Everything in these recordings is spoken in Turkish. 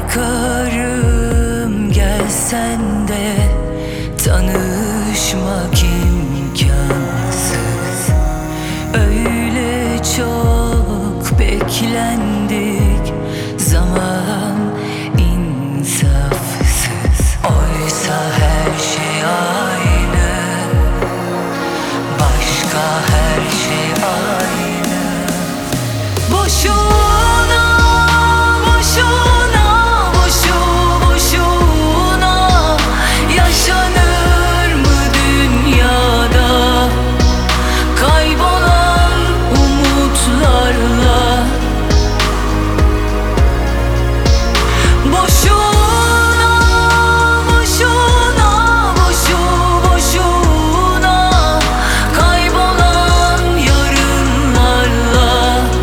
bakarım, gelsen de tanışmak imkansız. Öyle çok beklendik, zaman insafsız. Oysa her şey aynı, başka her şey aynı. Boşuna, boşuna, boşuna yaşanır mı dünyada kaybolan umutlarla? Boşuna, boşuna, boşuna kaybolan yarınlarla,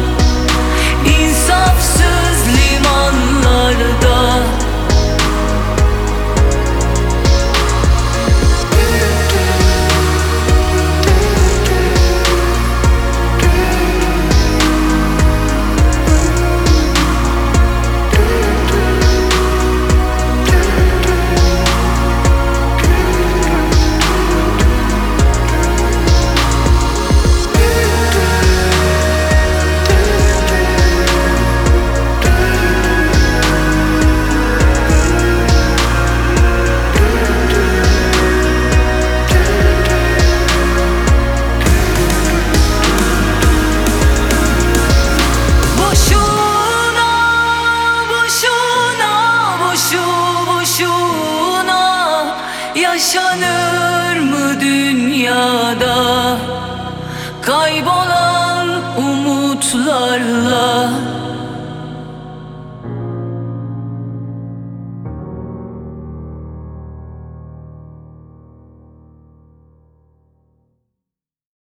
insafsız limanlarda. Boşuna yaşanır mı dünyada kaybolan umutlarla?